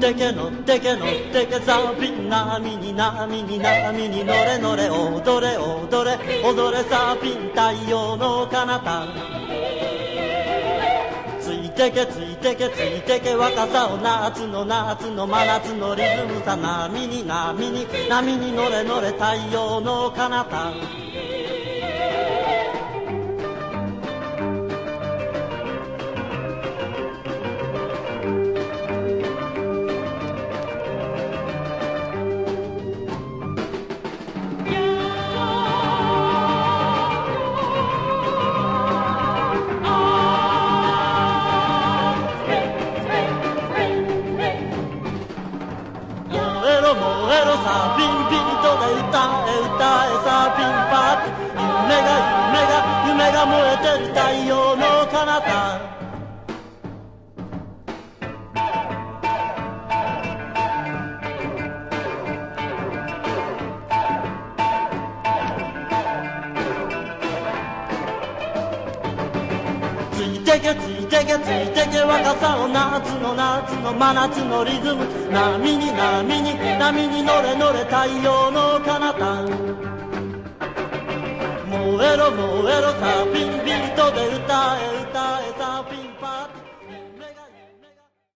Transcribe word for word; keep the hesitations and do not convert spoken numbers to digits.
ってけ乗ってけ乗ってけサーフィン波に波に波に乗れ乗れ踊れ踊れ踊れサーフィン太陽の彼方ついてけついてけついてけ若さを夏の夏の真夏のリズムさ波に波に波に乗れ乗れ太陽の彼方燃えろサーフィンビートで歌え歌えサーフィンパーティー夢が夢が夢が燃えてる太陽の彼方ついてけついてけついてけ若さを夏の夏の真夏のリズム波に波に波に乗れ乗れ太陽の彼方燃えろ燃えろサーフィンビートで歌え歌えサーフィン